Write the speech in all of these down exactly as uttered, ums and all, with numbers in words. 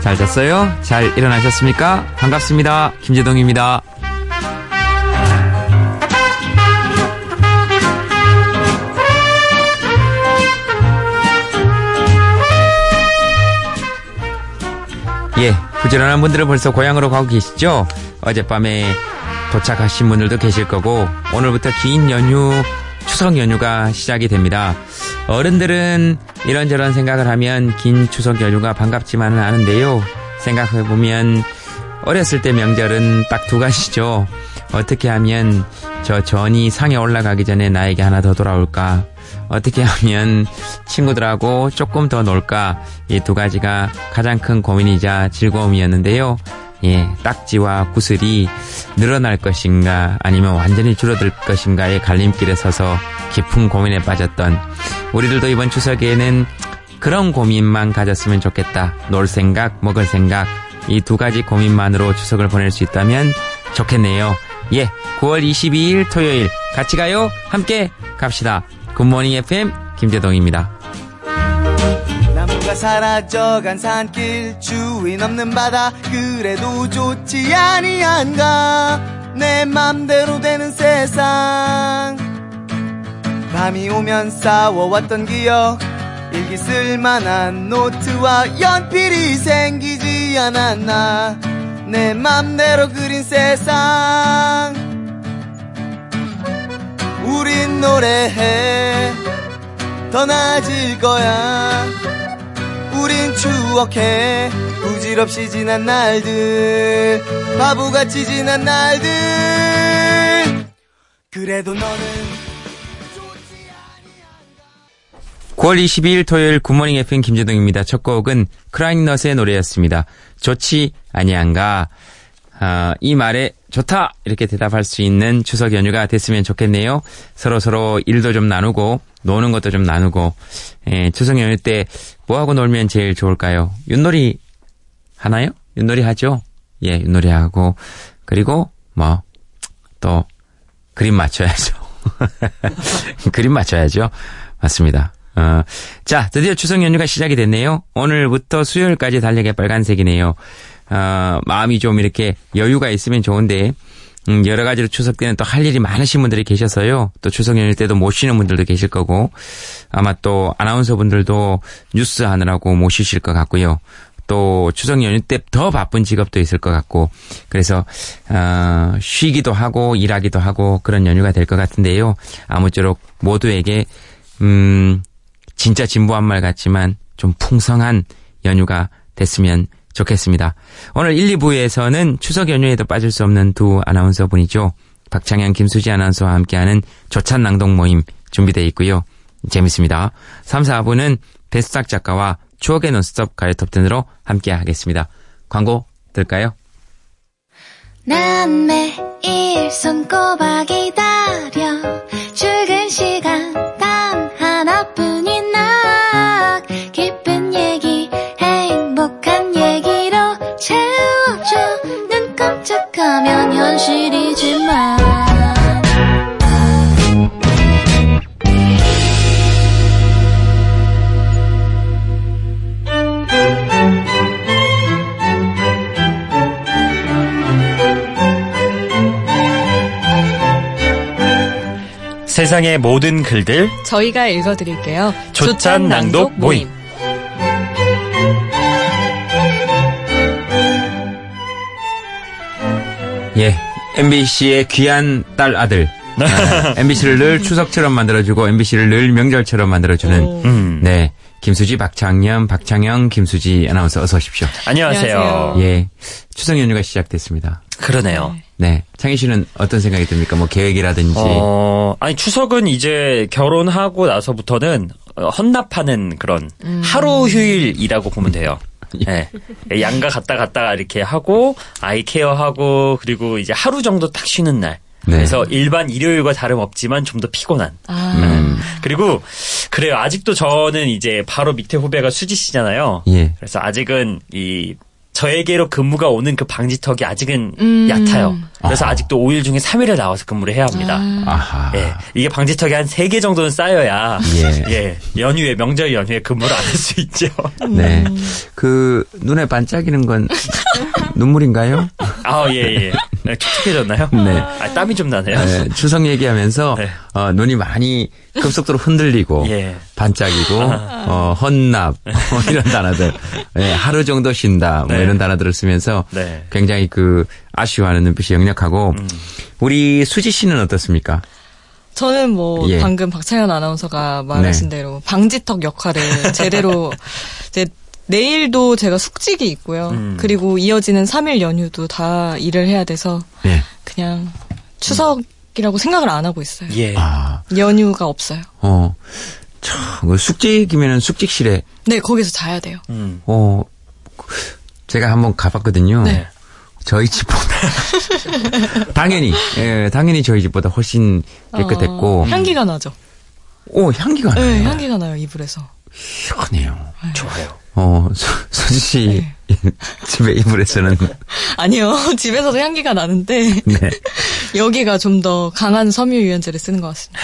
잘 잤어요? 잘 일어나셨습니까? 반갑습니다. 김재동입니다. 예, 부지런한 분들은 벌써 고향으로 가고 계시죠? 어젯밤에 도착하신 분들도 계실 거고 오늘부터 긴 연휴, 추석 연휴가 시작이 됩니다. 어른들은 이런저런 생각을 하면 긴 추석 연휴가 반갑지만은 않은데요. 생각해보면 어렸을 때 명절은 딱 두 가지죠. 어떻게 하면 저 전이 상에 올라가기 전에 나에게 하나 더 돌아올까? 어떻게 하면 친구들하고 조금 더 놀까? 이 두 가지가 가장 큰 고민이자 즐거움이었는데요. 예, 딱지와 구슬이 늘어날 것인가 아니면 완전히 줄어들 것인가의 갈림길에 서서 깊은 고민에 빠졌던 우리들도 이번 추석에는 그런 고민만 가졌으면 좋겠다. 놀 생각, 먹을 생각 이 두 가지 고민만으로 추석을 보낼 수 있다면 좋겠네요. 예, 구월 이십이일 토요일 같이 가요. 함께 갑시다. 굿모닝 에프엠 김재동입니다. 나무가 사라져간 산길 주인 없는 바다 그래도 좋지 아니한가 내 맘대로 되는 세상 밤이 오면 싸워왔던 기억 일기 쓸만한 노트와 연필이 생기지 않았나 내 맘대로 그린 세상 우린 노래해 더 나아질 거야 우린 추억해 부질없이 지난 날들 바보같이 지난 날들 그래도 너는 좋지 아니한가 구월 이십이일 토요일 굿모닝 에프엠 김재동입니다. 첫 곡은 크라잉넛의 노래였습니다. 좋지 아니한가. 아, 이 말에 좋다 이렇게 대답할 수 있는 추석 연휴가 됐으면 좋겠네요. 서로서로 일도 좀 나누고 노는 것도 좀 나누고 예, 추석 연휴 때 뭐하고 놀면 제일 좋을까요? 윷놀이 하나요? 윷놀이 하죠? 예, 윷놀이 하고 그리고 뭐 또 그림 맞춰야죠. 그림 맞춰야죠. 맞습니다. 어, 자, 드디어 추석 연휴가 시작이 됐네요. 오늘부터 수요일까지 달력에 빨간색이네요. 어, 마음이 좀 이렇게 여유가 있으면 좋은데 음, 여러 가지로 추석 때는 또 할 일이 많으신 분들이 계셔서요. 또 추석 연휴 때도 못 쉬는 분들도 계실 거고 아마 또 아나운서 분들도 뉴스 하느라고 못 쉬실 것 같고요. 또 추석 연휴 때 더 바쁜 직업도 있을 것 같고 그래서 어, 쉬기도 하고 일하기도 하고 그런 연휴가 될 것 같은데요. 아무쪼록 모두에게 음, 진짜 진부한 말 같지만 좀 풍성한 연휴가 됐으면 좋겠습니다. 오늘 일, 이 부에서는 추석 연휴에도 빠질 수 없는 두 아나운서 분이죠. 박창현, 김수지 아나운서와 함께하는 조찬 낭독 모임 준비되어 있고요. 재밌습니다. 삼, 사 부는 배수작 작가와 추억의 논스톱 가요 톱텐으로 함께하겠습니다. 광고 들을까요? 난 매일 손꼽아 기다려 출근 시간 단 하나뿐인 나 기쁜 얘기 행복한 얘기로 채워줘 눈 깜짝하면 현실이지만 세상의 모든 글들 저희가 읽어드릴게요. 조찬 낭독 모임. 예, 엠비씨의 귀한 딸 아들. 아, 엠비씨를 늘 추석처럼 만들어주고 엠비씨를 늘 명절처럼 만들어주는 음. 네 김수지, 박창현, 박창영, 김수지 아나운서 어서 오십시오. 안녕하세요. 안녕하세요. 예, 추석 연휴가 시작됐습니다. 그러네요. 네, 창희 씨는 어떤 생각이 듭니까? 뭐 계획이라든지. 어, 아니 추석은 이제 결혼하고 나서부터는 헌납하는 그런 음. 하루 휴일이라고 보면 돼요. 네. 양가 갔다 갔다 이렇게 하고 아이 케어하고 그리고 이제 하루 정도 딱 쉬는 날. 네. 그래서 일반 일요일과 다름없지만 좀 더 피곤한. 아. 음. 그리고 그래요. 아직도 저는 이제 바로 밑에 후배가 수지 씨잖아요. 예. 그래서 아직은 이 저에게로 근무가 오는 그 방지턱이 아직은 음. 얕아요. 그래서 아하. 아직도 오 일 중에 삼 일을 나와서 근무를 해야 합니다. 아하. 예, 이게 방지턱이 한 세 개 정도는 쌓여야 예. 예, 연휴에 명절 연휴에 근무를 안 할 수 있죠. 네. 그 눈에 반짝이는 건 눈물인가요? 아, 예, 예. 네, 촉촉해졌나요? 네. 아, 땀이 좀 나네요. 네, 추석 얘기하면서 네. 어, 눈이 많이 급속도로 흔들리고 예. 반짝이고 어, 헌납 뭐 이런 단어들 네, 하루 정도 쉰다 뭐 네. 이런 단어들을 쓰면서 네. 굉장히 그 아쉬워하는 눈빛이 역력하고 음. 우리 수지 씨는 어떻습니까? 저는 뭐 예. 방금 박찬현 아나운서가 말하신 네. 대로 방지턱 역할을 제대로 이제 내일도 제가 숙직이 있고요. 음. 그리고 이어지는 삼 일 연휴도 다 일을 해야 돼서 네. 그냥 추석이라고 생각을 안 하고 있어요. 예. 아, 연휴가 없어요. 어, 참, 그 숙직이면은 숙직실에 네, 거기서 자야 돼요. 음. 어, 제가 한번 가봤거든요. 네. 저희 집보다 당연히 예, 당연히 저희 집보다 훨씬 깨끗했고 어, 향기가 나죠. 오 향기가 나요. 네, 향기가 나요, 이불에서. 시원해요. 좋아요. 어 수- 수지 씨 네. 집에 이불에서는 아니요, 집에서도 향기가 나는데 네. 여기가 좀 더 강한 섬유유연제를 쓰는 것 같습니다.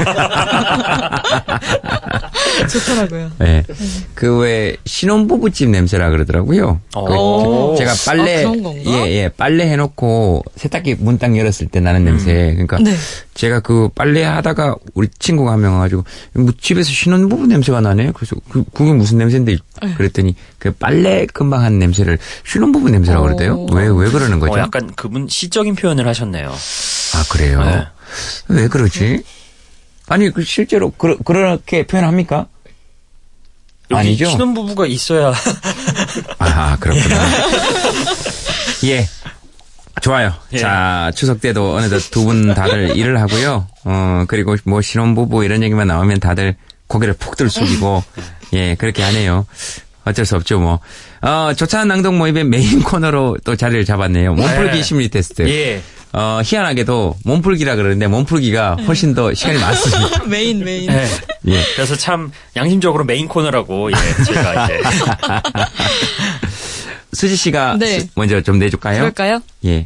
좋더라고요. 네. 그 왜 신혼부부집 냄새라 그러더라고요. 오. 그 제가 빨래 아, 그런 건가? 예, 예, 빨래 해놓고 세탁기 문 딱 열었을 때 나는 냄새. 그러니까 네. 제가 그 빨래 하다가 우리 친구가 한 명 와가지고 뭐 집에서 신혼부부 냄새가 나네. 그래서 그 그게 무슨 냄새인데 네. 그랬더니 그 빨래 금방 한 냄새를 신혼부부 냄새라고 그러대요. 오. 왜 왜 그러는 거죠? 어, 약간 그분 시적인 표현을 하셨네요. 아 그래요. 네. 왜 그러지? 아니 그 실제로 그, 그렇게 표현합니까? 여기 아니죠? 신혼부부가 있어야. 아, 그렇구나. 예. 좋아요. 예. 자, 추석 때도 어느덧 두 분 다들 일을 하고요. 어, 그리고 뭐 신혼부부 이런 얘기만 나오면 다들 고개를 푹들 숙이고, 예, 그렇게 하네요. 어쩔 수 없죠, 뭐. 어, 조찬 낭독 모임의 메인 코너로 또 자리를 잡았네요. 몸풀기 네. 심리 테스트. 예. 어, 희한하게도 몸풀기라 그러는데 몸풀기가 훨씬 더 시간이 많습니다. 메인, 메인. 예. 예. 그래서 참 양심적으로 메인 코너라고 예, 제가 이제 수지 씨가 네. 수- 먼저 좀 내줄까요? 그럴까요? 예.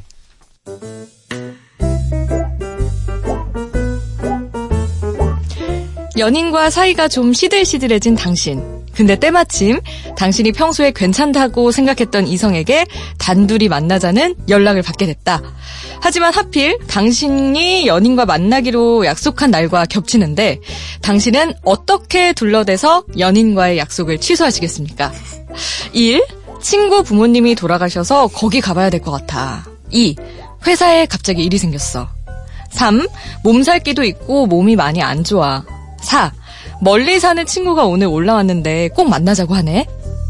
연인과 사이가 좀 시들시들해진 당신. 근데 때마침 당신이 평소에 괜찮다고 생각했던 이성에게 단둘이 만나자는 연락을 받게 됐다. 하지만 하필 당신이 연인과 만나기로 약속한 날과 겹치는데 당신은 어떻게 둘러대서 연인과의 약속을 취소하시겠습니까? 일. 친구 부모님이 돌아가셔서 거기 가봐야 될 것 같아. 이. 회사에 갑자기 일이 생겼어. 삼. 몸살기도 있고 몸이 많이 안 좋아. 사. 멀리 사는 친구가 오늘 올라왔는데 꼭 만나자고 하네.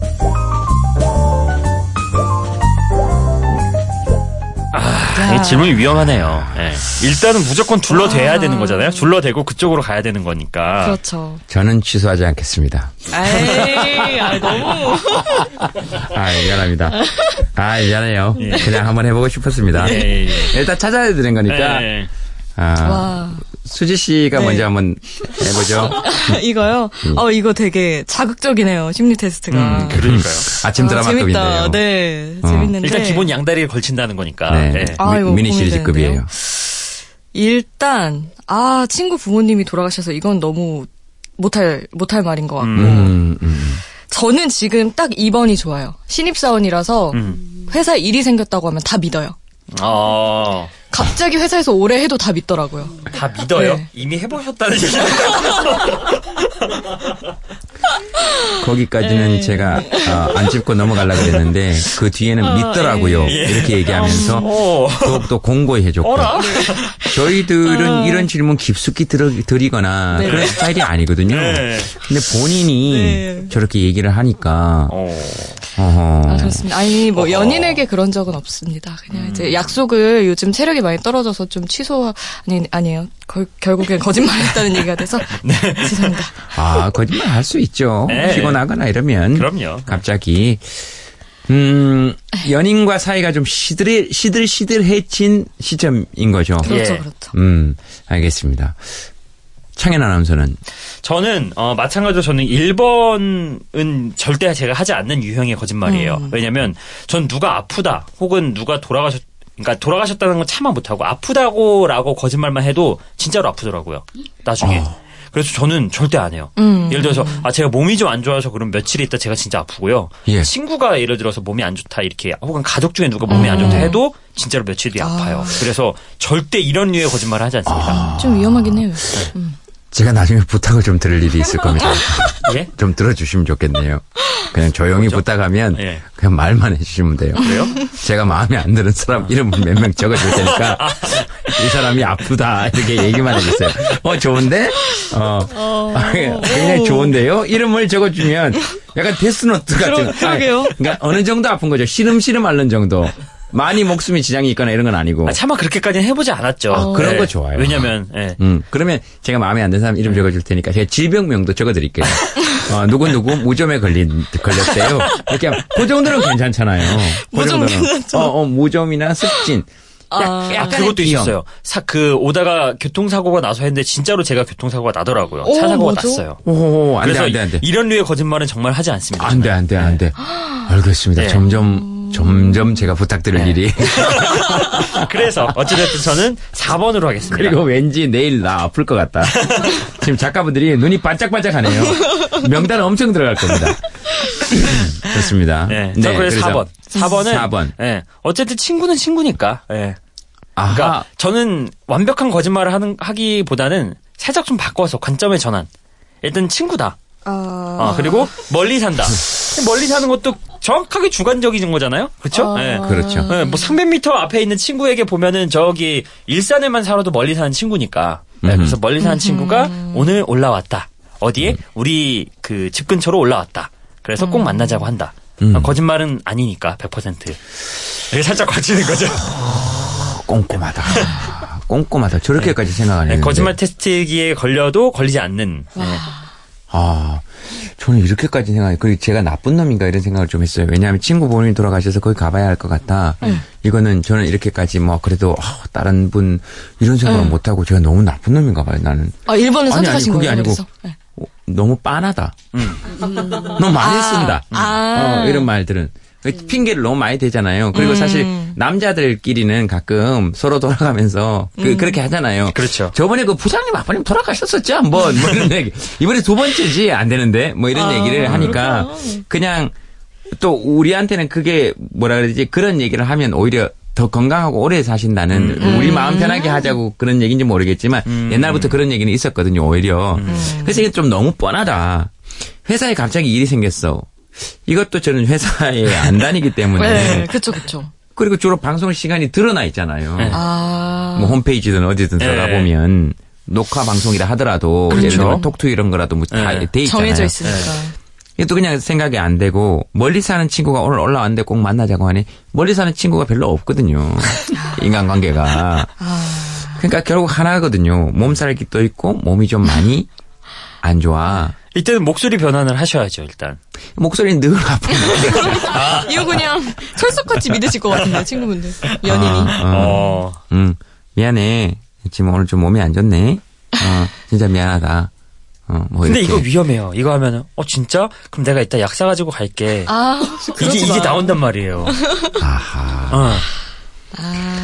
아, 이 질문이 위험하네요. 예. 일단은 무조건 둘러대야 되는 거잖아요. 둘러대고 그쪽으로 가야 되는 거니까. 그렇죠. 저는 취소하지 않겠습니다. 에이, 아, 너무. 아, 미안합니다. 아, 미안해요. 그냥 한번 해보고 싶었습니다. 예, 예, 예. 일단 찾아야 되는 거니까. 예. 아, 와. 수지 씨가 네. 먼저 한번 해보죠. 이거요? 어, 이거 되게 자극적이네요, 심리 테스트가. 음, 그러니까요. 아침 아, 드라마급인데요. 재밌다. 네, 어. 재밌는데. 일단 기본 양다리를 걸친다는 거니까. 네. 예. 아, 이거 미, 니 고민되는데요. 시리즈급이에요. 일단, 아, 친구 부모님이 돌아가셔서 이건 너무 못할, 못할 말인 것 같고. 음, 음. 저는 지금 딱 이 번이 좋아요. 신입사원이라서 음. 회사에 일이 생겼다고 하면 다 믿어요. 어, 갑자기 회사에서 오래 해도 다 믿더라고요. 다 믿어요? 네. 이미 해보셨다는 얘기예요. 거기까지는 네. 제가 어, 안 짚고 넘어가려고 그랬는데 그 뒤에는 믿더라고요. 예. 이렇게 얘기하면서 오. 또, 또 공고해줬고. 어라? 저희들은 이런 질문 깊숙이 들어, 드리거나 네. 그런 스타일이 아니거든요. 네. 근데 본인이 네. 저렇게 얘기를 하니까 어. 어허. 아, 그렇습니다. 아니, 뭐, 어허. 연인에게 그런 적은 없습니다. 그냥 이제 약속을 요즘 체력이 많이 떨어져서 좀 취소, 아니, 아니에요. 걸, 결국엔 거짓말 했다는 얘기가 돼서. 죄송합니다. 아, 거짓말 할 수 있죠. 네. 피곤하거나 이러면. 그럼요. 갑자기. 음, 연인과 사이가 좀 시들, 시들시들해진 시점인 거죠. 그렇죠, 예. 그렇죠. 음, 알겠습니다. 창현 아나운서는? 저는 어, 마찬가지로 저는 일 번은 절대 제가 하지 않는 유형의 거짓말이에요. 음. 왜냐하면 전 누가 아프다 혹은 누가 돌아가셨 그러니까 돌아가셨다는 건 참아 못하고 아프다고라고 거짓말만 해도 진짜로 아프더라고요. 나중에. 어. 그래서 저는 절대 안 해요. 음. 예를 들어서 아 제가 몸이 좀 안 좋아서 그럼 며칠 있다 제가 진짜 아프고요. 예. 친구가 예를 들어서 몸이 안 좋다 이렇게 혹은 가족 중에 누가 몸이 음. 안 좋다 해도 진짜로 며칠 뒤에 아. 아파요. 그래서 절대 이런 류의 거짓말을 하지 않습니다. 아. 좀 위험하긴 해요. 네. 음. 제가 나중에 부탁을 좀 들을 일이 있을 겁니다. 예? 좀 들어주시면 좋겠네요. 그냥 조용히 뭐죠? 부탁하면 예. 그냥 말만 해주시면 돼요. 그래요? 제가 마음에 안 드는 사람 이름 몇 명 적어줄 테니까 이 사람이 아프다 이렇게 얘기만 해주세요. 어 좋은데? 어, 어... 굉장히 좋은데요? 이름을 적어주면 약간 데스노트 같은. 그러게요. 그러니까 어느 정도 아픈 거죠. 시름시름 앓는 정도. 많이 목숨에 지장이 있거나 이런 건 아니고. 아, 차마 그렇게까지는 해보지 않았죠. 아, 그런 네. 거 좋아요. 왜냐면, 예. 음, 그러면 제가 마음에 안 드는 사람 이름 적어줄 테니까 제가 질병명도 적어드릴게요. 어, 누구누구 무좀에 걸린, 걸렸대요. 이렇게, 그 정도는 괜찮잖아요. 그 무좀 정도는. 어, 어, 무좀이나 습진. 아, 약, 그것도 비형. 있었어요. 사, 그, 오다가 교통사고가 나서 했는데, 진짜로 제가 교통사고가 나더라고요. 오, 차 사고가 뭐죠? 났어요. 오, 안 돼, 그래서 안 돼, 안 돼. 이런 류의 거짓말은 정말 하지 않습니다. 안 돼, 안 돼, 안 돼. 알겠습니다. 네. 점점, 점점 제가 부탁드릴 네. 일이. 그래서, 어찌됐든 저는 사 번으로 하겠습니다. 그리고 왠지 내일 나 아플 것 같다. 지금 작가분들이 눈이 반짝반짝 하네요. 명단 엄청 들어갈 겁니다. 좋습니다. 네. 네. 저 그래서 사 번. 사 번은. 사 번. 예. 네. 어쨌든 친구는 친구니까. 예. 네. 아하. 그러니까 저는 완벽한 거짓말을 하는 하기보다는 살짝 좀 바꿔서 관점의 전환. 일단 친구다. 어... 어, 그리고 멀리 산다. 멀리 사는 것도 정확하게 주관적인 거잖아요. 그렇죠? 어... 네. 그렇죠. 네, 뭐 삼백 미터 앞에 있는 친구에게 보면은 저기 일산에만 살아도 멀리 사는 친구니까. 네, 그래서 멀리 사는 친구가 오늘 올라왔다. 어디에? 음. 우리 그 집 근처로 올라왔다. 그래서 음. 꼭 만나자고 한다. 음. 거짓말은 아니니까 백 퍼센트. 이게 살짝 거치는 거죠. 꼼꼼하다. 꼼꼼하다. 저렇게까지 네. 생각 안 했는데. 네, 거짓말 테스트기에 걸려도 걸리지 않는. 네. 아, 저는 이렇게까지 생각해. 그리고 제가 나쁜 놈인가 이런 생각을 좀 했어요. 왜냐하면 친구 부모님이 돌아가셔서 거기 가봐야 할 것 같다. 음. 이거는 저는 이렇게까지 뭐 그래도 아, 다른 분 이런 생각을 음. 못하고 제가 너무 나쁜 놈인가 봐요. 나는. 아, 일 번을 선택하신 아니, 아니, 그게 거예요? 아니고 네. 어, 너무 빤하다. 음. 너무 많이 아. 쓴다. 아. 어, 이런 말들은. 핑계를 너무 많이 대잖아요. 그리고 음. 사실 남자들끼리는 가끔 서로 돌아가면서 그, 음. 그렇게 하잖아요. 그렇죠. 저번에 그 부장님 아빠님 돌아가셨었죠 한번 뭐 이런 얘기. 이번에 두 번째지 안 되는데 뭐 이런 아, 얘기를 하니까 그냥 또 우리한테는 그게 뭐라 그러지 그런 얘기를 하면 오히려 더 건강하고 오래 사신다는 음. 우리 마음 편하게 하자고 그런 얘기인지 모르겠지만 음. 옛날부터 그런 얘기는 있었거든요 오히려. 음. 그래서 이게 좀 너무 뻔하다. 회사에 갑자기 일이 생겼어. 이것도 저는 회사에 안 다니기 때문에. 네, 그렇죠, 그렇죠. 그리고 주로 방송 시간이 드러나 있잖아요. 네. 아. 뭐 홈페이지든 어디든 네. 들어가 보면 녹화 방송이라 하더라도 그렇죠. 예를 들면 톡투 이런 거라도 뭐 다 돼 네. 있잖아요. 정해져 있으니까. 네. 이것도 그냥 생각이 안 되고 멀리 사는 친구가 오늘 올라왔는데 꼭 만나자고 하니 멀리 사는 친구가 별로 없거든요. 인간관계가. 아. 그러니까 결국 하나거든요. 몸살기도 있고 몸이 좀 많이 안 좋아. 이때는 목소리 변환을 하셔야죠, 일단. 목소리는 늘 아픈데. 아. 이거 그냥 철석같이 믿으실 것 같은데, 친구분들. 연인이. 아, 어. 응. 미안해. 지금 오늘 좀 몸이 안 좋네. 어, 진짜 미안하다. 어, 뭐 근데 이렇게. 이거 위험해요. 이거 하면은, 어, 진짜? 그럼 내가 이따 약 사가지고 갈게. 아, 이게, 이게 나온단 말이에요. 아하. 어. 아.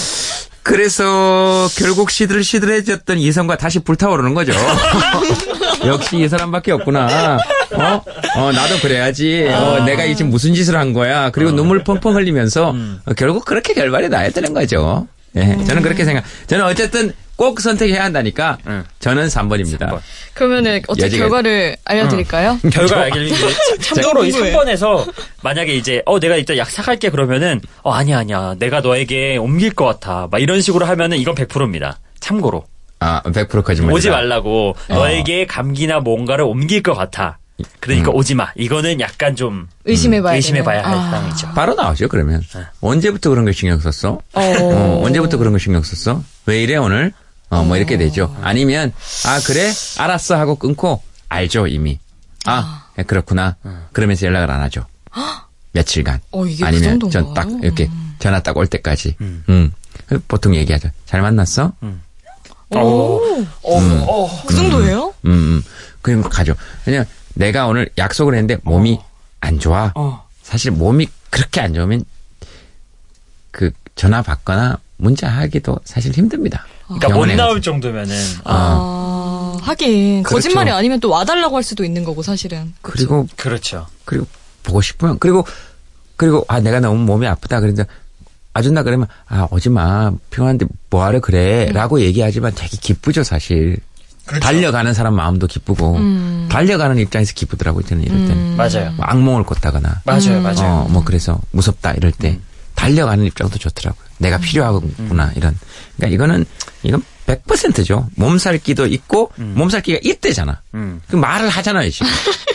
그래서 결국 시들시들해졌던 이성과 다시 불타오르는 거죠. 역시 이 사람밖에 없구나. 어? 어, 나도 그래야지. 어, 내가 이 지금 무슨 짓을 한 거야. 그리고 눈물 펑펑 흘리면서 음. 어, 결국 그렇게 결말이 나야 되는 거죠. 예, 네, 저는 그렇게 생각. 저는 어쨌든 꼭 선택해야 한다니까. 음. 저는 삼 번입니다. 삼 번. 그러면은 어떻게 여지가... 결과를 알려드릴까요? 음. 결과 알려드릴게요. 참고로 이 삼 번에서 만약에 이제 어 내가 이따 약 사갈게 그러면은 어 아니야 아니야 내가 너에게 옮길 것 같아 막 이런 식으로 하면은 이건 백 퍼센트입니다. 참고로. 아 백 퍼센트 거짓말. 오지 말라고 어. 너에게 감기나 뭔가를 옮길 것 같아. 그러니까 음. 오지 마. 이거는 약간 좀 의심해봐야, 의심해봐야 할 아. 상황이죠. 바로 나오죠 그러면. 네. 언제부터 그런 걸 신경 썼어? 어. 어, 언제부터 그런 걸 신경 썼어? 왜 이래 오늘? 어, 뭐 이렇게 되죠. 아니면 아 그래 알았어 하고 끊고 알죠 이미. 아 아. 그렇구나. 그러면서 연락을 안 하죠. 며칠간. 어, 이게 아니면 그 전 딱 이렇게 음. 전화 딱 올 때까지. 음. 음. 보통 얘기하죠. 잘 만났어? 음. 오, 어, 음. 어, 그 정도예요? 음, 음. 그럼 가죠. 그냥 내가 오늘 약속을 했는데 몸이 어. 안 좋아. 어. 사실 몸이 그렇게 안 좋으면 그 전화 받거나 문자 하기도 사실 힘듭니다. 그러니까 못 병원에 나올 가서. 정도면은. 아, 하긴. 그렇죠. 거짓말이 아니면 또 와달라고 할 수도 있는 거고, 사실은. 그리고 그렇죠. 그리고 보고 싶으면 그리고 그리고 아 내가 너무 몸이 아프다 그러니까 아준다 그러면 아 오지 마 피곤한데 뭐하러 그래라고 음. 얘기하지만 되게 기쁘죠 사실. 그렇죠. 달려가는 사람 마음도 기쁘고 음. 달려가는 입장에서 기쁘더라고요 저는 이럴 때는. 맞아요. 뭐 악몽을 꿨다거나 맞아요, 음. 맞아요. 어, 뭐 그래서 무섭다 이럴 때 달려가는 입장도 좋더라고요. 내가 필요하구나 이런. 그러니까 이거는 이건 백 퍼센트죠. 몸살기도 있고 몸살기가 있대잖아. 음. 그 말을 하잖아요 지금.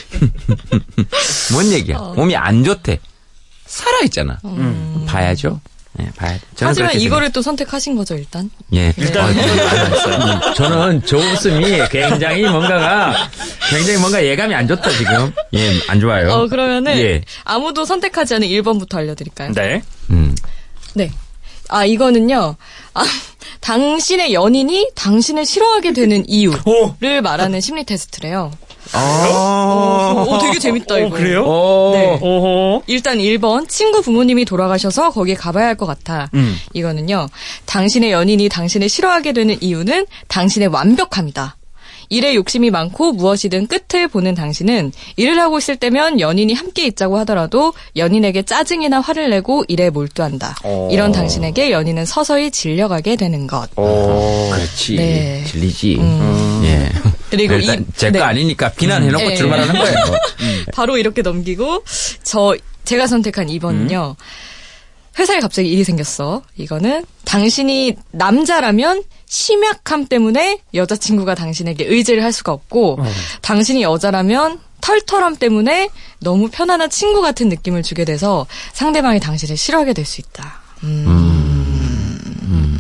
뭔 얘기야? 어. 몸이 안 좋대. 살아있잖아. 음. 봐야죠. 예, 봐야. 저는 하지만 그렇게 이거를 또 선택하신 거죠, 일단. 예. 일단 어, 저는 저 웃음이 굉장히 뭔가가 굉장히 뭔가 예감이 안 좋다 지금. 예, 안 좋아요. 어, 그러면은 예. 아무도 선택하지 않은 일 번부터 알려드릴까요? 네. 음. 네. 아, 이거는요. 아, 당신의 연인이 당신을 싫어하게 되는 이유를 말하는 심리 테스트래요. 어. 오, 되게 재밌다, 이거. 어, 그래요? 어. 네. 오호. 일단 일 번, 친구 부모님이 돌아가셔서 거기 가봐야 할 것 같아. 음. 이거는요, 당신의 연인이 당신을 싫어하게 되는 이유는 당신의 완벽함이다. 일에 욕심이 많고 무엇이든 끝을 보는 당신은 일을 하고 있을 때면 연인이 함께 있자고 하더라도 연인에게 짜증이나 화를 내고 일에 몰두한다. 어. 이런 당신에게 연인은 서서히 질려가게 되는 것. 오. 그렇지. 네. 질리지. 음. 예. 그리고 일단 이- 제거 네. 아니니까 비난해놓고 네. 출발하는 거예요. 바로 이렇게 넘기고 저 제가 선택한 이 번은요. 회사에 갑자기 일이 생겼어. 이거는 당신이 남자라면 심약함 때문에 여자친구가 당신에게 의지를 할 수가 없고 당신이 여자라면 털털함 때문에 너무 편안한 친구 같은 느낌을 주게 돼서 상대방이 당신을 싫어하게 될 수 있다. 음. 음.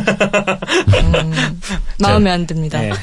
마음에 안 듭니다. 네. 어,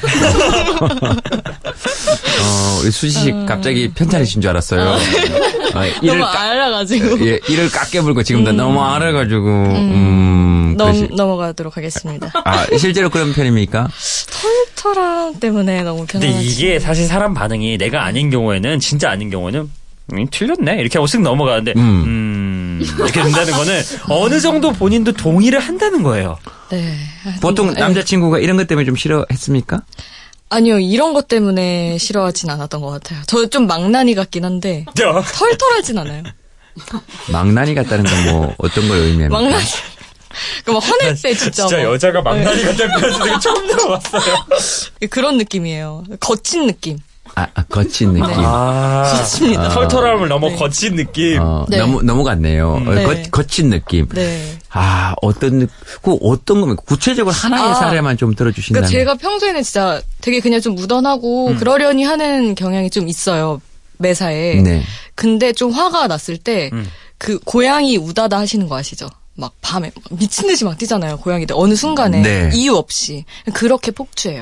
우리 수지 씨 갑자기 편찮으신 줄 알았어요. 어, 이를 너무 까, 알아가지고 예, 이를 깎여불고 지금도 너무 알아가지고, 음, 넘, 그러시- 넘어가도록 하겠습니다. 아, 실제로 그런 편입니까? 털털함 때문에 너무 근데 편안한 이게 사실 사람 반응이 내가 아닌 경우에는 진짜 아닌 경우에는 음, 틀렸네 이렇게 하고 쓱 넘어가는데 음. 음, 이렇게 된다는 거는 어느 정도 본인도 동의를 한다는 거예요. 네. 보통 네. 남자친구가 이런 것 때문에 좀 싫어했습니까? 아니요, 이런 것 때문에 싫어하진 않았던 것 같아요. 저 좀 망나니 같긴 한데 털털하진 않아요. 망나니 같다는 건 뭐 어떤 걸 의미합니까? 망나니. 그막 화낼 때 진짜, 진짜 막 여자가 망나니 같은 표현을 되게 처음 들어봤어요. 그런 느낌이에요. 거친 느낌. 아, 아, 거친 느낌. 아, 좋습니다. 털털함을 넘어 네. 거친 느낌. 어, 네. 너무, 넘어갔네요. 어, 네. 거, 거친 느낌. 네. 아, 어떤, 느- 그 어떤 겁니까? 구체적으로 하나의 아, 사례만 좀 들어주신다면. 그러니까 제가 평소에는 진짜 되게 그냥 좀 무던하고 그러려니 하는 경향이 좀 있어요. 매사에. 네. 근데 좀 화가 났을 때 그 고양이 우다다 하시는 거 아시죠? 막 밤에 막 미친 듯이 막 뛰잖아요. 고양이들 어느 순간에 네. 이유 없이 그렇게 폭주해요.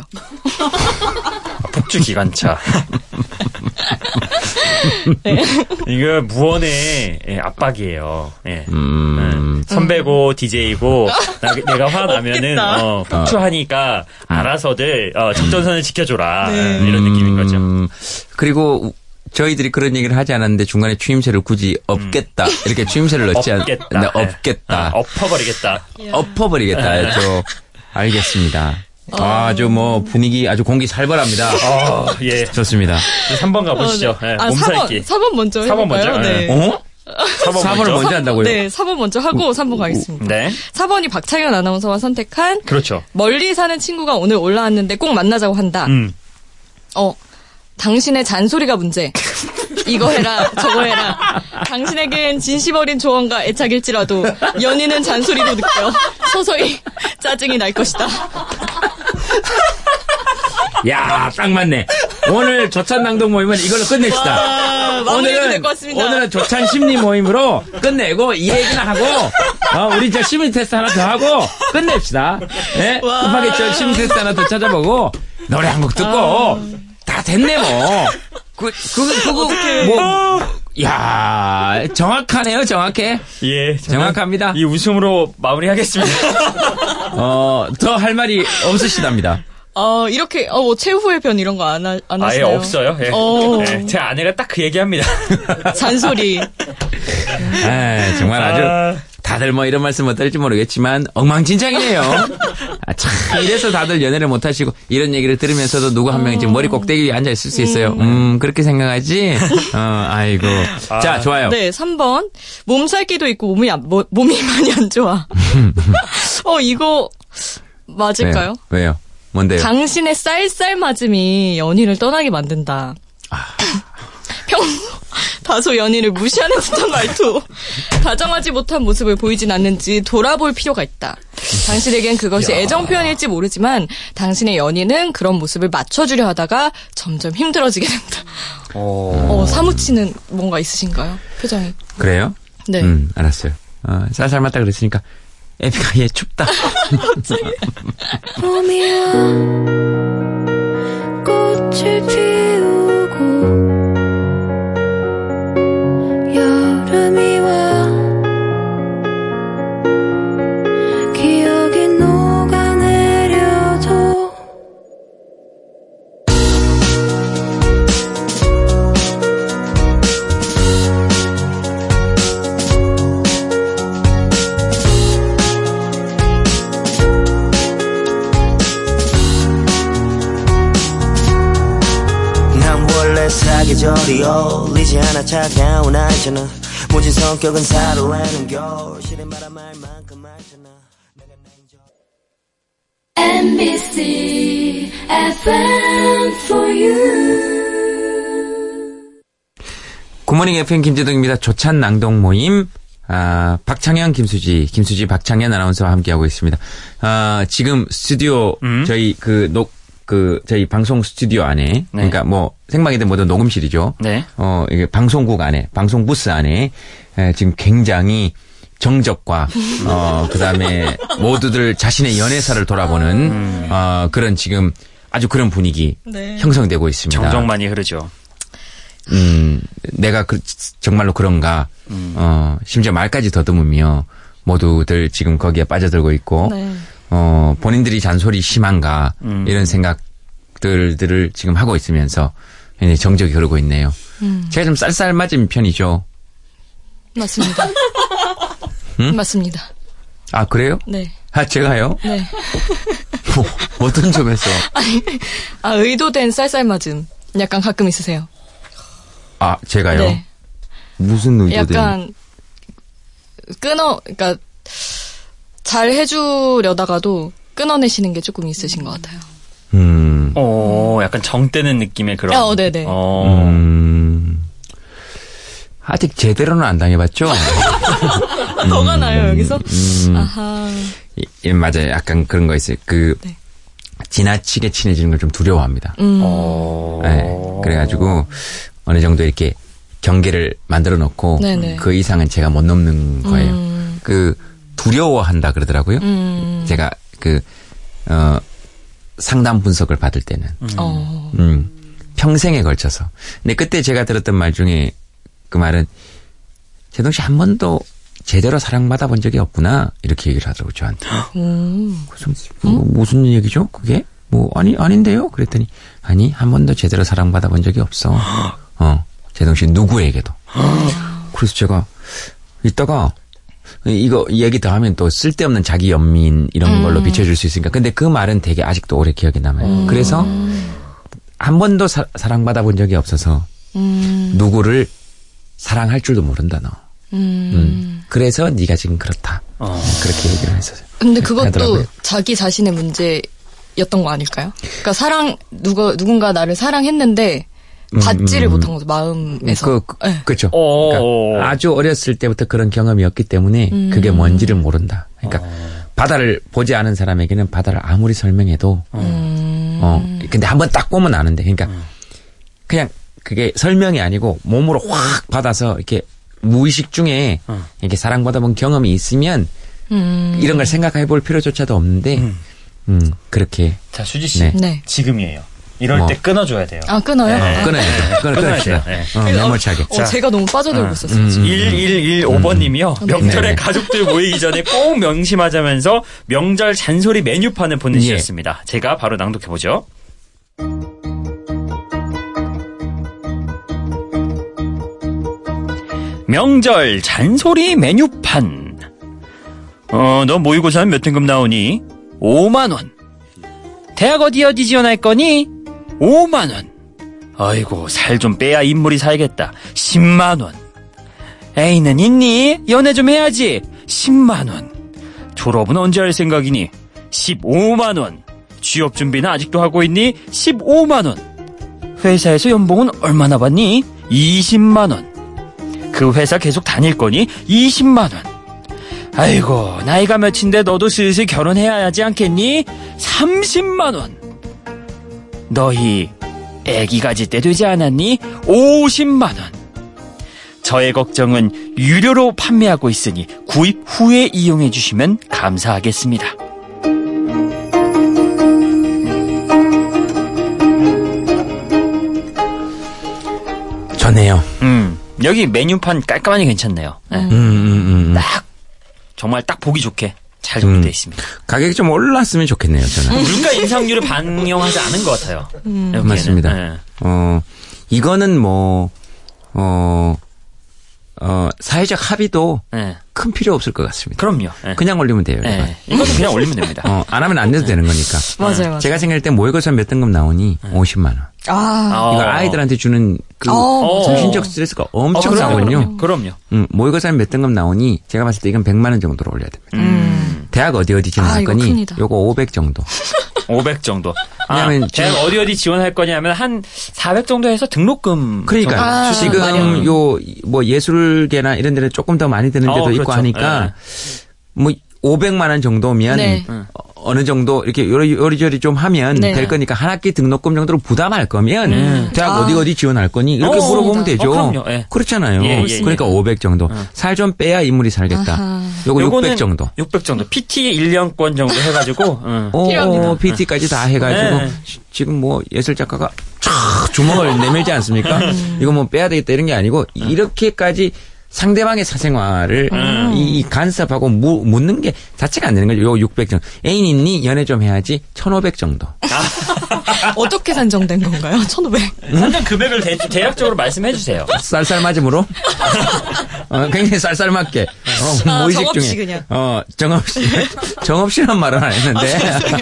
폭주 기관차. 이거 무언의 예, 압박이에요. 예. 음, 네. 선배고 디제이고 나, 내가 화나면은 없겠다. 어, 폭주하니까 알아서들 어, 적전선을 지켜줘라 네. 예, 이런 느낌인 거죠. 음, 그리고 저희들이 그런 얘기를 하지 않았는데 중간에 추임새를 굳이 없겠다. 이렇게 추임새를 넣지 않, 없겠다. 네, 예. 없겠다. 어, 엎어버리겠다. 엎어버리겠다. 저, 알겠습니다. 아주 뭐 분위기 아주 공기 살벌합니다. 어, 예. 좋습니다. 삼 번 가보시죠. 예, 아, 몸살기. 사 번, 사 번 먼저 사 번 해볼까요? 먼저? 네. 어? 사 번 사 번을 먼저. 먼저 한다고요? 네, 사 번 먼저 하고 삼 번 가겠습니다. 네. 사 번이 박창현 아나운서가 선택한 그렇죠. 멀리 사는 친구가 오늘 올라왔는데 꼭 만나자고 한다. 음. 어, 당신의 잔소리가 문제. 이거 해라, 저거 해라. 당신에겐 진심 어린 조언과 애착일지라도 연인은 잔소리로 느껴 서서히 짜증이 날 것이다. 야, 딱 맞네. 오늘 조찬 낭독 모임은 이걸로 끝냅시다. 와, 마무리해도 될 것 같습니다. 오늘은 조찬 심리 모임으로 끝내고 이 얘기나 하고, 어, 우리 저 심리 테스트 하나 더 하고 끝냅시다. 네? 급하게 저 심리 테스트 하나 더 찾아보고 노래 한 곡 듣고 다 됐네 뭐. 그, 그, 그거 뭐 야 정확하네요, 정확해. 예, 정확합니다. 이 웃음으로 마무리하겠습니다. 어, 더 할 말이 없으시답니다. 어, 이렇게, 어, 뭐, 최후의 변 이런 거 안 안 아예 하시나요? 없어요. 예. 어. 예, 제 아내가 딱 그 얘기합니다. 잔소리. 아, 정말 아주 아. 다들 뭐 이런 말씀 어떨지 모르겠지만 엉망진창이에요. 아, 참 이래서 다들 연애를 못하시고 이런 얘기를 들으면서도 누구 한 명이 지금 머리 꼭대기 위에 앉아 있을 수 있어요. 음, 그렇게 생각하지? 어, 아이고. 아. 자, 좋아요. 네, 삼 번. 몸살기도 있고 몸이 안, 뭐, 몸이 많이 안 좋아. 어, 이거 맞을까요? 왜요? 왜요? 뭔데요? 당신의 쌀쌀 맞음이 연인을 떠나게 만든다. 평소 다소 연인을 무시하는 듯한 말투. 다정하지 못한 모습을 보이진 않는지 돌아볼 필요가 있다. 당신에겐 그것이 애정 표현일지 모르지만 당신의 연인은 그런 모습을 맞춰주려 하다가 점점 힘들어지게 된다. 어, 사무치는 뭔가 있으신가요? 표정이. 그래요? 네. 음, 알았어요. 어, 쌀쌀 맞다 그랬으니까 에픽하 얘 춥다. 봄이야 꽃을 피우고 여름이 와 기억이 녹아내려도 사계절이 어울리지 않아 차가운 알잖아 모진 성격은 사로하는 겨울 시린 바람 알 만큼 알잖아 엠비씨 에프엠 for you. 굿모닝 에프엠 김재동입니다. 조찬 낭독 모임. 아, 박창현, 김수지, 김수지, 박창현 아나운서와 함께하고 있습니다. 아, 지금 스튜디오, 음? 저희 그 녹, 그, 저희 방송 스튜디오 안에, 네. 그러니까 뭐, 생방이든 뭐든 녹음실이죠. 네. 어, 이게 방송국 안에, 방송 부스 안에, 에, 지금 굉장히 정적과, 어, 그 다음에 모두들 자신의 연애사를 돌아보는, 음. 어, 그런 지금 아주 그런 분위기 네. 형성되고 있습니다. 정정 많이 흐르죠. 음, 내가 그, 정말로 그런가, 음. 어, 심지어 말까지 더듬으며 모두들 지금 거기에 빠져들고 있고, 네. 어, 본인들이 잔소리 심한가, 음. 이런 생각들을 지금 하고 있으면서 굉장히 정적이 흐르고 있네요. 음. 제가 좀 쌀쌀 맞은 편이죠. 맞습니다. 음? 맞습니다. 아, 그래요? 네. 아, 제가요? 네. 뭐, 어떤 점에서? 아, 의도된 쌀쌀 맞음. 약간 가끔 있으세요. 아, 제가요? 네. 무슨 의도된? 약간 끊어, 그러니까 잘 해주려다가도 끊어내시는 게 조금 있으신 것 같아요. 음. 어, 약간 정 떼는 느낌의 그런. 어, 네네. 어. 음. 아직 제대로는 안 당해봤죠? 더가 나요 여기서? 음. 아하. 이, 이, 맞아요. 약간 그런 거 있어요. 그, 네. 지나치게 친해지는 걸 좀 두려워합니다. 음. 어. 네. 그래가지고, 어느 정도 이렇게 경계를 만들어 놓고, 네네. 그 이상은 제가 못 넘는 거예요. 음. 그, 두려워한다 그러더라고요. 음. 제가 그, 어, 상담 분석을 받을 때는. 어. 음, 평생에 걸쳐서. 근데 그때 제가 들었던 말 중에 그 말은, 제동 씨 한 번도 제대로 사랑받아 본 적이 없구나. 이렇게 얘기를 하더라고요, 저한테. 음. 무슨, 뭐, 무슨 얘기죠? 그게? 뭐, 아니, 아닌데요? 그랬더니, 아니, 한 번도 제대로 사랑받아 본 적이 없어. 어, 제동 씨 누구에게도. 그래서 제가, 이따가, 이거 얘기 더 하면 또 쓸데없는 자기 연민 이런 걸로 비춰줄 수 있으니까. 근데 그 말은 되게 아직도 오래 기억에 남아요. 음. 그래서, 한 번도 사, 사랑받아 본 적이 없어서, 음. 누구를 사랑할 줄도 모른다, 너. 음. 음. 그래서 네가 지금 그렇다. 어. 그렇게 얘기를 했었어요. 근데 그것도 하더라고요. 자기 자신의 문제였던 거 아닐까요? 그러니까 사랑 누가 누군가 나를 사랑했는데 받지를 음, 음. 못한 거죠 마음에서. 그, 그, 네. 그렇죠. 어. 그러니까 아주 어렸을 때부터 그런 경험이 없기 때문에 음. 그게 뭔지를 모른다. 그러니까 바다를 보지 않은 사람에게는 바다를 아무리 설명해도 음. 어 근데 한번 딱 보면 아는데 그러니까 그냥 그게 설명이 아니고 몸으로 확 받아서 이렇게 무의식 중에 어. 이렇게 사랑받아본 경험이 있으면 음. 이런 걸 생각해 볼 필요조차도 없는데 음. 음 그렇게 자, 수지 씨. 네. 네. 지금이에요. 이럴 뭐. 때 끊어줘야 돼요. 아, 끊어요? 네. 아. 끊어야 돼. 끊어, 끊어야 끊읍시다. 돼요. 네. 어, 매몰차게. 어, 제가 너무 빠져들고 있었어요. 음, 지금. 일일일오 번님이요. 명절에 네. 가족들 모이기 전에 꼭 명심하자면서 명절 잔소리 메뉴판을 보내주셨습니다. 제가 바로 낭독해보죠. 명절 잔소리 메뉴판. 어, 너 모의고사는 몇 등급 나오니? 오만 원. 대학 어디 어디 지원할 거니? 오만 원. 아이고, 살 좀 빼야 인물이 살겠다. 십만 원. 애인은 있니? 연애 좀 해야지. 십만 원. 졸업은 언제 할 생각이니? 십오만 원. 취업 준비는 아직도 하고 있니? 십오만 원. 회사에서 연봉은 얼마나 받니? 이십만 원. 그 회사 계속 다닐 거니? 이십만 원. 아이고, 나이가 몇인데 너도 슬슬 결혼해야 하지 않겠니? 삼십만 원. 너희 애기 가질 때 되지 않았니? 오십만 원. 저의 걱정은 유료로 판매하고 있으니 구입 후에 이용해 주시면 감사하겠습니다. 좋네요. 음, 여기 메뉴판 깔끔하니 괜찮네요. 네. 음, 음, 음. 딱 정말 딱 보기 좋게 잘 정리되어 음. 있습니다. 가격이 좀 올랐으면 좋겠네요, 저는. 물가 인상률을 반영하지 않은 것 같아요. 여기에는. 맞습니다. 네. 어, 이거는 뭐, 어, 어, 사회적 합의도 네. 큰 필요 없을 것 같습니다. 그럼요. 네. 그냥 올리면 돼요. 이건. 네. 이것도 그냥 올리면 됩니다. 어, 안 하면 안 돼도 되는 거니까. 맞아요, 맞아요. 제가 생각할 때 모의고사 몇 등급 나오니 오십만 원. 아, 어. 이거 아이들한테 주는 그 어, 정신적 스트레스가 어, 엄청나거든요. 그럼요. 그럼요. 음, 모의고사는 몇 등급 나오니 제가 봤을 때 이건 백만 원 정도로 올려야 됩니다. 음. 대학 어디 어디 아, 지원할 이거 거니 큽니다. 요거 오백 정도. 오백 정도. 아, 왜냐면 대학 지금- 어디 어디 지원할 거냐면 한 사백 정도 해서 등록금. 그러니까 아, 지금 맞아요. 요 뭐 예술계나 이런 데는 조금 더 많이 드는 데도 어, 있고 그렇죠. 하니까 뭐 오백만 원 정도면 네. 어, 어느 정도 이렇게 요리, 요리조리 좀 하면 네. 될 거니까 한 학기 등록금 정도로 부담할 거면 음. 대학 아. 어디 어디 지원할 거니 이렇게 어, 물어보면 맞습니다. 되죠. 어, 그럼요. 예. 그렇잖아요. 예, 예, 그러니까 예. 오백 정도. 살 좀 빼야 인물이 살겠다. 아하. 요거 요거는 육백 정도. 육백 정도. 피티 일 년권 정도 해가지고. 응. 어, 필요합니다. 어, 피티까지 다 해가지고 네. 지- 지금 뭐 예술 작가가 촥 주먹을 내밀지 않습니까? 이거 뭐 빼야 되겠다 이런 게 아니고 이렇게까지 상대방의 사생활을 이, 이 간섭하고 무, 묻는 게 자체가 안 되는 거죠. 요 육백 정도. 애인 있니? 연애 좀 해야지. 천오백 정도. 어떻게 산정된 건가요? 천오백. 산정 금액을 대, 대략적으로 말씀해 주세요. 쌀쌀 맞음으로? 어, 굉장히 쌀쌀 맞게. 어, 아, 모의식 정없이 중에. 그냥. 어, 정없이. 정없이란 말은 안 했는데.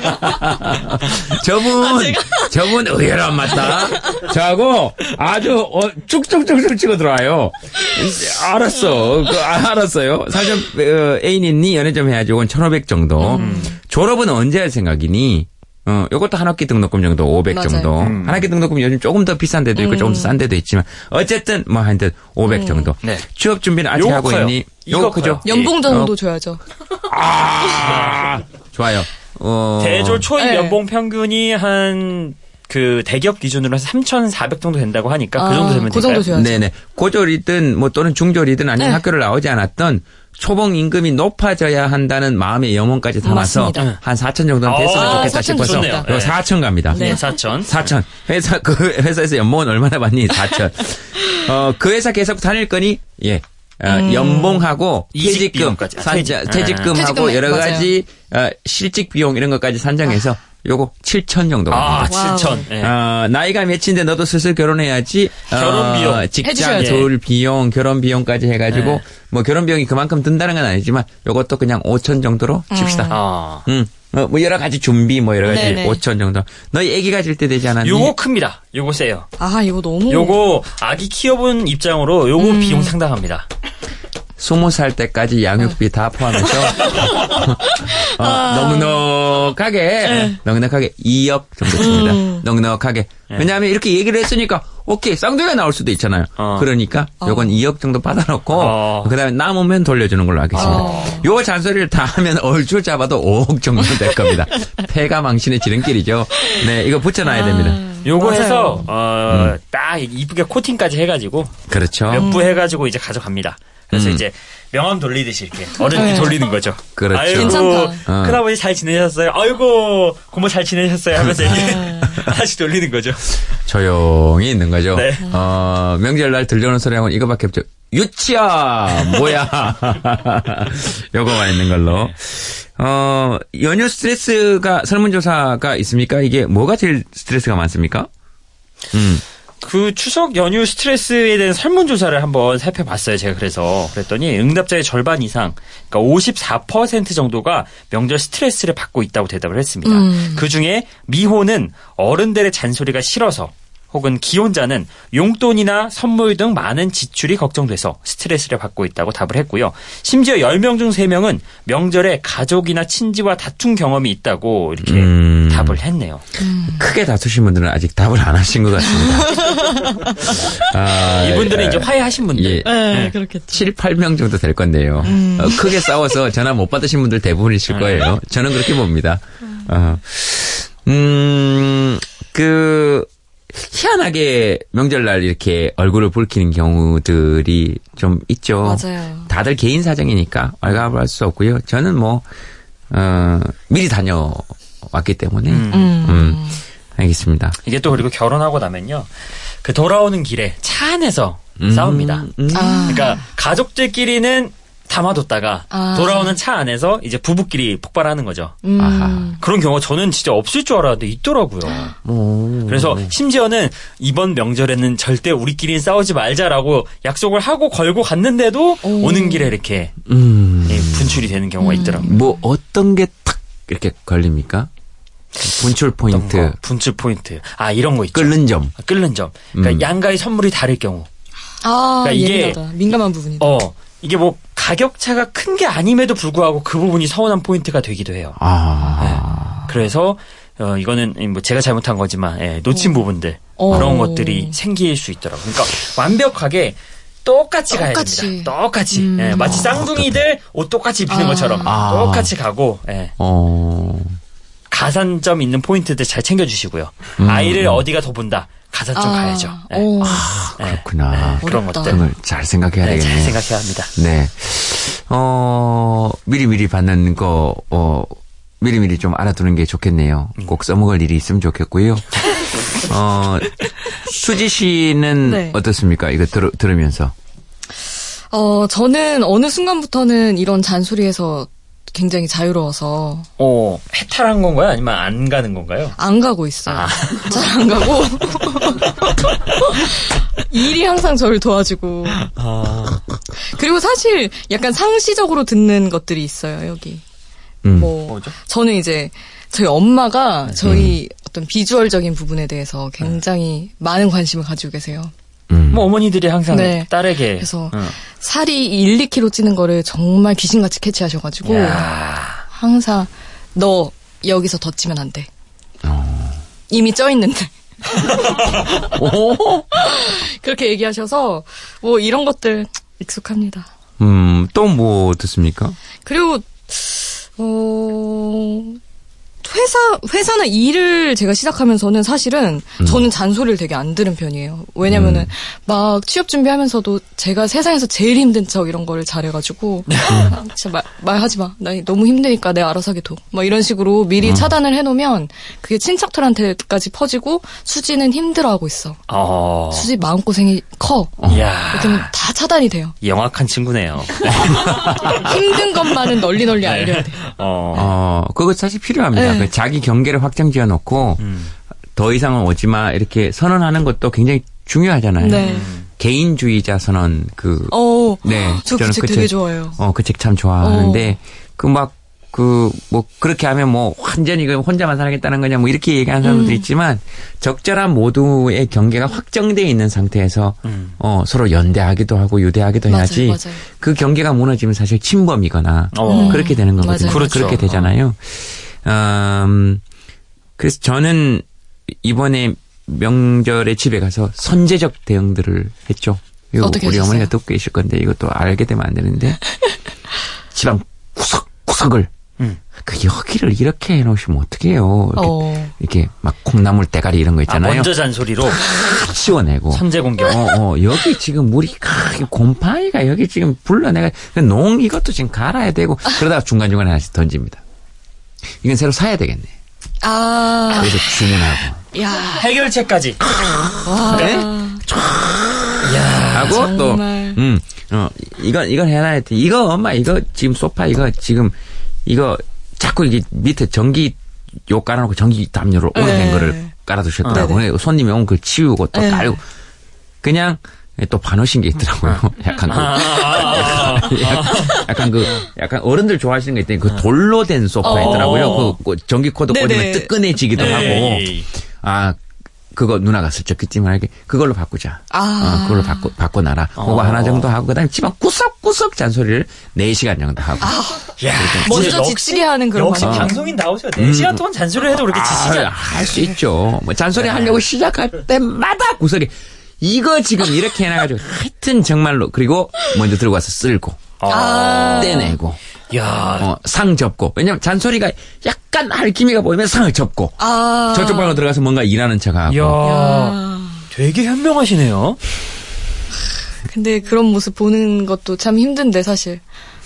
저분, 저분 의외로 맞다. 저하고 아주 어, 쭉쭉쭉쭉 치고 들어와요. 알았어. 그, 아, 알았어요. 사실 어, 애인 있니? 연애 좀 해야지. 이건 천오백 정도. 졸업은 언제 할 생각이니? 어, 요것도 한 학기 등록금 정도 오백 맞아요. 정도. 한 학기 등록금 요즘 조금 더 비싼 데도 있고 조금 더 싼 데도 있지만 어쨌든 뭐 한듯 오백 정도. 네. 취업 준비는 아직 요거 하고 커요. 있니? 이거 요거 크죠? 커요. 연봉 정도 어. 줘야죠. 아, 좋아요. 어. 대졸 초임 네. 연봉 평균이 한 그 대기업 기준으로 해서 삼천사백 정도 된다고 하니까 아, 그 정도 되면 그 될까요? 정도 줘야죠. 네네. 고졸이든 뭐 또는 중졸이든 아니면 네. 학교를 나오지 않았던 초봉 임금이 높아져야 한다는 마음의 염원까지 담아서 맞습니다. 한 사천 정도는 됐으면 아, 좋겠다 사천 싶어서 좋네요. 요 네. 사천 갑니다. 네, 사천. 사천. 회사, 그 회사에서 연봉은 얼마나 받니? 사천. 어, 그 회사 계속 다닐 거니? 예. 어, 연봉하고 이직 퇴직금, 비용까지. 아, 산자, 퇴직. 퇴직금하고 퇴직금, 여러 맞아요. 가지 어, 실직 비용 이런 것까지 산정해서 요거 칠천 정도 아, 갑니다. 칠천. 예. 어, 나이가 몇인데 너도 슬슬 결혼해야지. 결혼 비용 어, 직장 해주셔야죠. 돌 비용, 결혼 비용까지 해가지고 네. 뭐 결혼 비용이 그만큼 든다는 건 아니지만 요것도 그냥 오천 정도로 칩시다. 아. 음. 어, 뭐 여러 가지 준비 뭐 여러 가지 네네. 오천 정도. 너희 애기 가질 때 되지 않았니? 요거 큽니다. 요거 세요. 아, 이거 너무. 요거 아기 키워본 입장으로 요거 음. 비용 상당합니다. 스무 살 때까지 양육비 다 포함해서 어, 넉넉하게 넉넉하게 이억 정도 씁니다. 넉넉하게. 왜냐하면 이렇게 얘기를 했으니까 오케이 쌍둥이가 나올 수도 있잖아요. 어. 그러니까 요건 이억 정도 받아놓고 어. 그다음에 남으면 돌려주는 걸로 하겠습니다. 요 잔소리를 다 하면 얼추 잡아도 오억 정도 될 겁니다. 폐가 망신의 지름길이죠. 네, 이거 붙여놔야 됩니다. 요거 맞아요. 해서 어, 딱 이쁘게 코팅까지 해가지고 그렇죠. 몇 부 해가지고 이제 가져갑니다. 그래서 음. 이제 명함 돌리듯이 이렇게 어른이 네. 돌리는 거죠. 그렇죠. 아이고, 괜찮다. 어. 큰아버지 잘 지내셨어요? 아이고, 고모 잘 지내셨어요? 하면서 이렇게 하나씩 돌리는 거죠. 조용히 있는 거죠. 네. 어, 명절날 들려오는 소리하고는 이거밖에 없죠. 유치야! 뭐야! 요거만 있는 걸로. 어, 연휴 스트레스가, 설문조사가 있습니까? 이게 뭐가 제일 스트레스가 많습니까? 음. 그 추석 연휴 스트레스에 대한 설문조사를 한번 살펴봤어요. 제가 그래서 그랬더니 응답자의 절반 이상, 그러니까 오십사 퍼센트 정도가 명절 스트레스를 받고 있다고 대답을 했습니다. 음. 그중에 미혼은 어른들의 잔소리가 싫어서, 혹은 기혼자는 용돈이나 선물 등 많은 지출이 걱정돼서 스트레스를 받고 있다고 답을 했고요. 심지어 열 명 중 세 명은 명절에 가족이나 친지와 다툰 경험이 있다고 이렇게 음. 답을 했네요. 크게 다투신 분들은 아직 답을 안 하신 것 같습니다. 아, 이분들은 아, 이제 화해하신 분들. 예. 네, 그렇겠죠. 칠, 팔 명 정도 될 건데요. 어, 크게 싸워서 전화 못 받으신 분들 대부분이실 거예요. 저는 그렇게 봅니다. 어. 음, 그, 희한하게 명절날 이렇게 얼굴을 붉히는 경우들이 좀 있죠. 맞아요. 다들 개인 사정이니까 얼가할 수 없고요. 저는 뭐, 어, 미리 다녀왔기 때문에. 음. 음. 음, 알겠습니다. 이게 또 그리고 결혼하고 나면요. 그 돌아오는 길에 차 안에서 음, 싸웁니다. 음. 아. 그러니까 가족들끼리는 담아뒀다가 아. 돌아오는 차 안에서 이제 부부끼리 폭발하는 거죠. 음. 아하. 그런 경우가 저는 진짜 없을 줄 알았는데 있더라고요. 오. 그래서 심지어는 이번 명절에는 절대 우리끼리는 싸우지 말자라고 약속을 하고 걸고 갔는데도 오. 오는 길에 이렇게 음. 예, 분출이 되는 경우가 있더라고요. 뭐 어떤 게 탁 이렇게 걸립니까? 분출 어떤 포인트, 거, 분출 포인트. 아 이런 거 있죠. 끓는 점. 아, 끓는 점. 그러니까 음. 양가의 선물이 다를 경우. 아, 그러니까 이게- 예민하다. 민감한 부분이다. 어 이게 뭐 가격 차가 큰 게 아님에도 불구하고 그 부분이 서운한 포인트가 되기도 해요. 아. 그래서 어, 이거는 뭐 제가 잘못한 거지만 예, 놓친 부분들 어. 그런 것들이 생길 수 있더라고요. 그러니까 완벽하게 똑같이 가야 똑같이. 됩니다. 똑같이. 음. 예, 마치 쌍둥이들 옷 똑같이 입히는 아. 것처럼 아. 똑같이 가고 예, 어. 가산점 있는 포인트들 잘 챙겨주시고요. 음. 아이를 어디가 더 본다. 가산 좀 아, 가야죠. 예. 오. 예, 그렇구나. 예, 그런 어렵다. 것들 그걸 잘 생각해야 네, 되겠네요. 잘 생각해야 합니다. 네. 어, 미리미리 받는 거, 어, 미리미리 좀 알아두는 게 좋겠네요. 꼭 써먹을 일이 있으면 좋겠고요. 어, 수지 씨는 네. 어떻습니까? 이거 들, 들으면서. 어, 저는 어느 순간부터는 이런 잔소리에서 굉장히 자유로워서 어, 해탈한 건가요? 아니면 안 가는 건가요? 안 가고 있어요. 아. 잘 안 가고. 일이 항상 저를 도와주고. 아, 그리고 사실 약간 상시적으로 듣는 것들이 있어요, 여기. 음. 뭐, 뭐죠? 저는 이제 저희 엄마가 네. 저희 어떤 비주얼적인 부분에 대해서 굉장히 많은 관심을 가지고 계세요. 음. 뭐 어머니들이 항상 네. 딸에게 그래서 응. 살이 일, 이 킬로그램 찌는 거를 정말 귀신같이 캐치하셔가지고 야. 항상 너 여기서 더 찌면 안 돼. 어. 이미 쪄 있는데. 오? 그렇게 얘기하셔서 뭐 이런 것들 익숙합니다. 음, 또 뭐 듣습니까? 그리고 어 회사 회사나 일을 제가 시작하면서는 사실은 저는 잔소리를 되게 안 들은 편이에요. 왜냐면은 음. 막 취업 준비하면서도 제가 세상에서 제일 힘든 척 이런 거를 잘해가지고 아, 진짜 말 말하지 마. 나 너무 힘드니까 내가 알아서 하게 둬. 막 이런 식으로 미리 음. 차단을 해놓으면 그게 친척들한테까지 퍼지고 수지는 힘들어하고 있어. 어. 수지 마음고생이 커. 이야. 그러면 다 차단이 돼요. 영악한 친구네요. 힘든 것만은 널리 널리 알려야 돼. 어. 어, 그거 사실 필요합니다. 네. 그 자기 경계를 확정 지어 놓고, 음. 더 이상은 오지 마, 이렇게 선언하는 것도 굉장히 중요하잖아요. 네. 개인주의자 선언, 그, 어, 네. 저 저는 그 책 그 되게 책- 좋아해요. 어, 그 책 참 좋아하는데, 그 막, 그, 뭐, 그렇게 하면 뭐, 완전히 그 혼자만 살겠다는 거냐, 뭐, 이렇게 얘기하는 사람도 음. 있지만, 적절한 모두의 경계가 확정되어 있는 상태에서, 음. 어, 서로 연대하기도 하고, 유대하기도 맞아요, 해야지, 맞아요. 그 경계가 무너지면 사실 침범이거나, 어. 그렇게 되는 거거든요. 맞아요. 그렇죠. 그렇게 되잖아요. 음, 그래서 저는 이번에 명절에 집에 가서 선제적 대응들을 했죠. 이거 어떻게 우리 하셨어요? 어머니가 듣고 계실 건데 이것도 알게 되면 안 되는데 집안 구석구석을 음. 그 여기를 이렇게 해놓으시면 어떡해요. 이렇게, 어. 이렇게 막 콩나물 대가리 이런 거 아, 있잖아요. 먼저 잔소리로 다 치워내고. 선제 공격. 어, 어, 여기 지금 물이, 크, 곰팡이가 여기 지금 불러내가, 농 이것도 지금 갈아야 되고, 그러다가 중간중간에 하나씩 던집니다. 이건 새로 사야 되겠네. 아. 그래서 주문하고. 야. 해결책까지. 네? 하고 또, 정말. 음, 어, 이건, 이건 해놔야 돼. 이거 엄마, 이거 지금 소파, 이거 지금, 이거 자꾸 이게 밑에 전기 요 깔아놓고 전기 담요를 오래된 네. 거를 깔아두셨더라고요. 네네. 손님이 오면 그걸 치우고 또 네. 깔고. 그냥 또 반오신 게 있더라고요. 약간 그, 아, 약간, 약간 그, 약간 어른들 좋아하시는 거 있더니 그 돌로 된 소파 어. 있더라고요. 그, 그 전기 코드 네네. 꽂으면 뜨끈해지기도 하고. 에이. 아, 그거 누나가 슬쩍 긋지만 이렇게 그걸로 바꾸자. 아. 어, 그걸로 바꿔, 바꿔놔라. 그거 하나 정도 하고, 그 다음에 집안 꾸석꾸석 잔소리를 네 시간 정도 하고. 야, 먼저 진짜 지치게 하는 그런 역시 방법. 방송인 나오셔. 네 시간 동안 잔소리를 해도 그렇게 지치지 않아. 할 수 있죠. 뭐 잔소리 하려고 시작할 때마다 구석에 이거 지금 이렇게 해놔가지고 하여튼 정말로 그리고 먼저 들고 와서 쓸고 아. 떼내고 야, 어, 상 접고 왜냐면 잔소리가 약간 할기미가 보이면 상을 접고 아. 저쪽 방으로 들어가서 뭔가 일하는 척하고 야, 야. 되게 현명하시네요. 근데 그런 모습 보는 것도 참 힘든데 사실.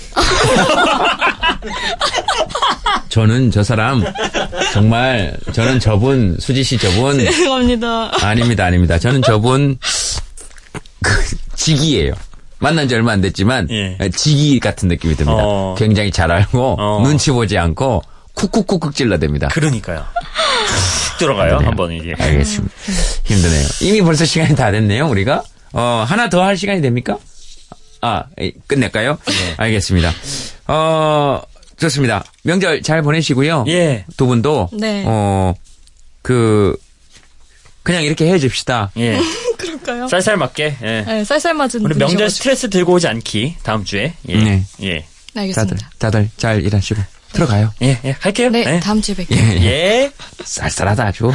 저는 저 사람 정말 저는 저분 수지 씨 저분 죄송합니다. 아닙니다 아닙니다 저는 저분 그 직이에요. 만난 지 얼마 안 됐지만 예. 직이 같은 느낌이 듭니다. 어. 굉장히 잘 알고 어. 눈치 보지 않고 쿡쿡쿡쿡 찔러댑니다. 그러니까요. 쭉 들어가요. 한번 이제. 알겠습니다. 힘드네요. 이미 벌써 시간이 다 됐네요. 우리가 어, 하나 더 할 시간이 됩니까? 아 에이, 끝낼까요? 네. 알겠습니다. 어 좋습니다. 명절 잘 보내시고요. 예. 두 분도 네. 어 그 그냥 이렇게 헤어집시다. 예. 그럴까요? 쌀쌀 맞게. 예. 네, 쌀쌀 맞은 우리 명절 분이셔가지고. 스트레스 들고 오지 않기 다음 주에. 예. 네. 예. 다들 알겠습니다. 다들 잘 일하시고 들어가요. 예. 예. 할게요. 네, 예. 다음 주에 뵐게요. 예, 예. 예. 쌀쌀하다 아주.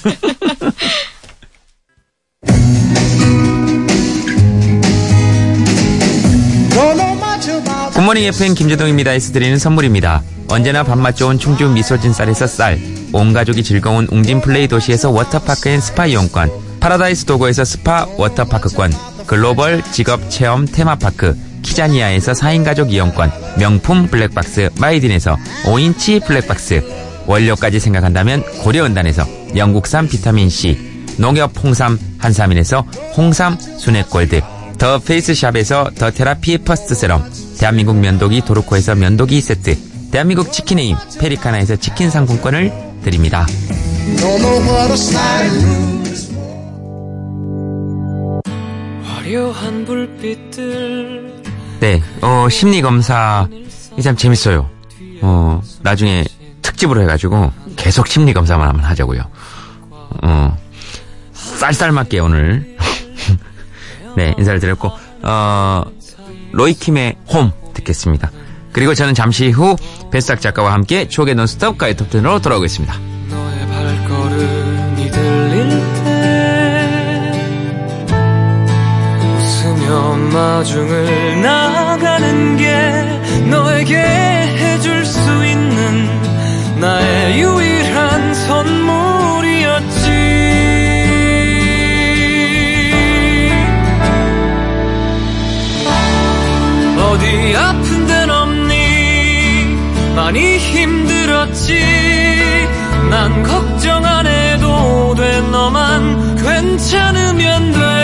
굿모닝 에프엠 김재동입니다에서 드리는 선물입니다. 언제나 밥맛 좋은 충주 미소진 쌀에서 쌀, 온 가족이 즐거운 웅진 플레이 도시에서 워터파크 앤 스파 이용권, 파라다이스 도고에서 스파 워터파크권, 글로벌 직업 체험 테마파크 키자니아에서 사 인 가족 이용권, 명품 블랙박스 마이딘에서 오 인치 블랙박스, 원료까지 생각한다면 고려은단에서 영국산 비타민C, 농협 홍삼 한삼인에서 홍삼 순액골드, 더 페이스샵에서 더 테라피 퍼스트 세럼, 대한민국 면도기 도르코에서 면도기 세트, 대한민국 치킨에임 페리카나에서 치킨 상품권을 드립니다. 화려한 불빛들. 네, 어, 심리검사, 이게 참 재밌어요. 어, 나중에 특집으로 해가지고 계속 심리검사만 한번 하자고요. 어, 쌀쌀맞게 오늘. 네, 인사를 드렸고, 어, 로이킴의 홈 듣겠습니다. 그리고 저는 잠시 후 배싹 작가와 함께 추억의 논스톱 가요 톱텐으로 돌아오겠습니다. 너의 발걸음이 들릴 때 웃으며 마중을 나가는 게 너에게 해줄 수 있는 나의 유일한 선물이었지. 어디 아픈 데는 없니? 많이 힘들었지. 난 걱정 안 해도 돼. 너만 괜찮으면 돼.